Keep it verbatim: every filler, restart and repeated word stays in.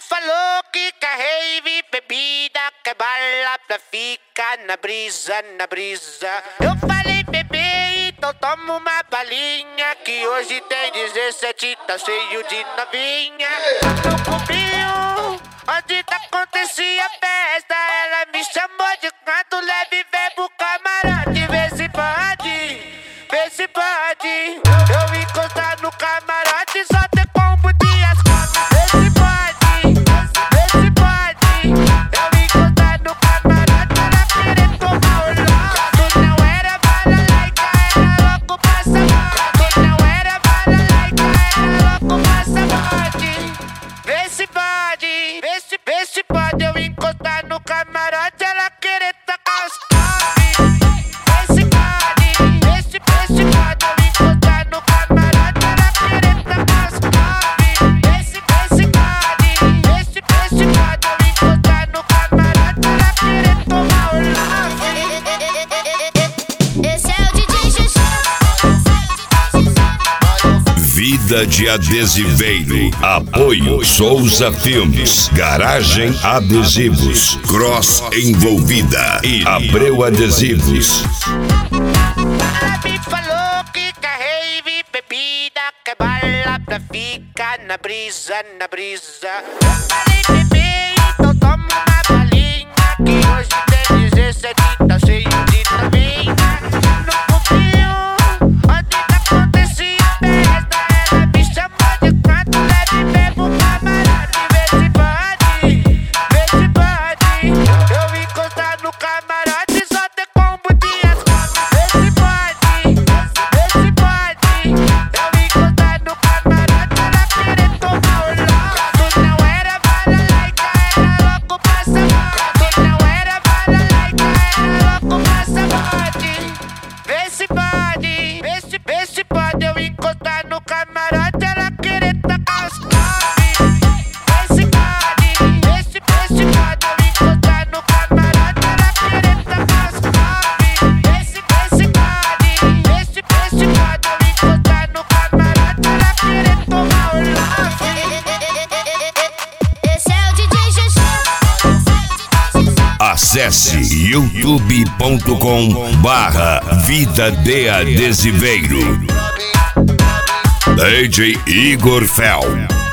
falou que quer rave, bebida, quer bala pra ficar na brisa, na brisa. Eu falei, bebê, então toma uma balinha, que hoje tem dezessete, tá cheio de novinha. No clubinho, onde tá acontecia a festa, ela me chamou de canto leve, vem pro camarote, vê se pode, vê se pode. Eu encostar no camarote, só ter combo de ascota, vê se pode, vê se pode. Eu encostar no camarote, ela querer tomar o lote. Não era bala laica, era louco passa morte. Não era bala laica, era louco passa morte. Vê se pode, vê se, vê se pode. Eu encostar no camarote, ela querer tacar os top. Vê se pode, vê se, vê se pode. Eu encostar no camarote, ela querer tacar os top. Vê se, vê se pode, vê se, vê se pode. Eu encostar no camarote, ela querer tomar o love. Esse é o D J Xuxa. Vida de Adesiveiro. Apoio Souza Filmes, Garagem Adesivos, Cross Envolvida e Abreu Adesivos. Ela me falou que quer rave, bebida, quer bala pra ficar na brisa, na brisa. Eu falei, bebê, então toma uma balinha, que hoje tem dezessete, tá cheio de novinha. No clubinho, onde tá acontecia a festa, ela me chamou de canto leve, vem pro camarote, vê se pode, vê se pode. Eu encostar no camarote, só ter combo de ascota, vê se pode, vê se pode. Eu encostar no camarote, ela querer tomar o lote. Não era bala laica, era louco passa morte. Não era bala laica, era louco passa morte. Vê se pode, vê se, vê se pode. Eu encostar no camarote, ela querer tacar os top. Vê se pode, vê se, vê se pode. Eu encostar no camarote, ela querer tacar os top. Vê se, vê se pode, vê se, vê se pode. Eu encostar no camarote, ela querer tomar o love. Esse é o D J Xuxa. Acesse youtube ponto com barra Vida de Adesiveiro. D J Igor Fel.